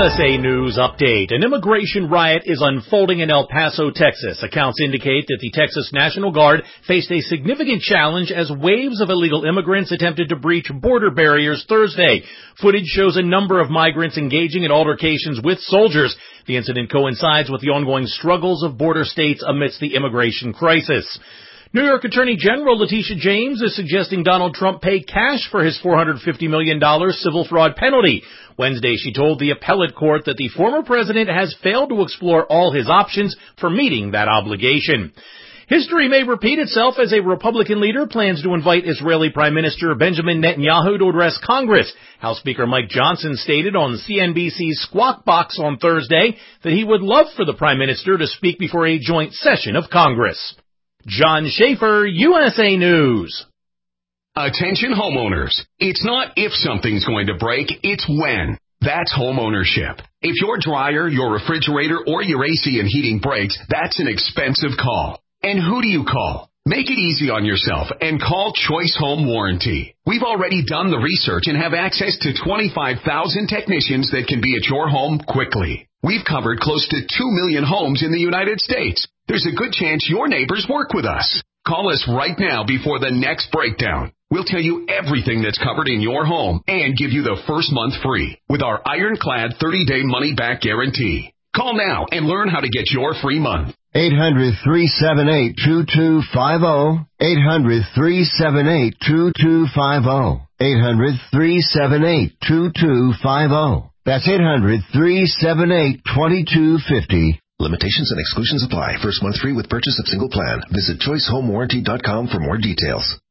USA News Update. An immigration riot is unfolding in El Paso, Texas. Accounts indicate that the Texas National Guard faced a significant challenge as waves of illegal immigrants attempted to breach border barriers Thursday. Footage shows a number of migrants engaging in altercations with soldiers. The incident coincides with the ongoing struggles of border states amidst the immigration crisis. New York Attorney General Letitia James is suggesting Donald Trump pay cash for his $450 million civil fraud penalty. Wednesday, she told the appellate court that the former president has failed to explore all his options for meeting that obligation. History may repeat itself as a Republican leader plans to invite Israeli Prime Minister Benjamin Netanyahu to address Congress. House Speaker Mike Johnson stated on CNBC's Squawk Box on Thursday that he would love for the Prime Minister to speak before a joint session of Congress. John Schaefer, USA News. Attention homeowners. It's not if something's going to break, it's when. That's home ownership. If your dryer, your refrigerator, or your AC and heating breaks, that's an expensive call. And who do you call? Make it easy on yourself and call Choice Home Warranty. We've already done the research and have access to 25,000 technicians that can be at your home quickly. We've covered close to 2 million homes in the United States. There's a good chance your neighbors work with us. Call us right now before the next breakdown. We'll tell you everything that's covered in your home and give you the first month free with our ironclad 30-day money-back guarantee. Call now and learn how to get your free month. 800-378-2250. 800-378-2250. 800-378-2250. That's 800-378-2250. Limitations and exclusions apply. First month free with purchase of single plan. Visit choicehomewarranty.com for more details.